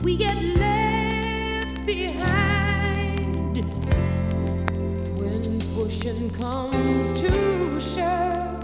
we get left behind when pushing comes to shove.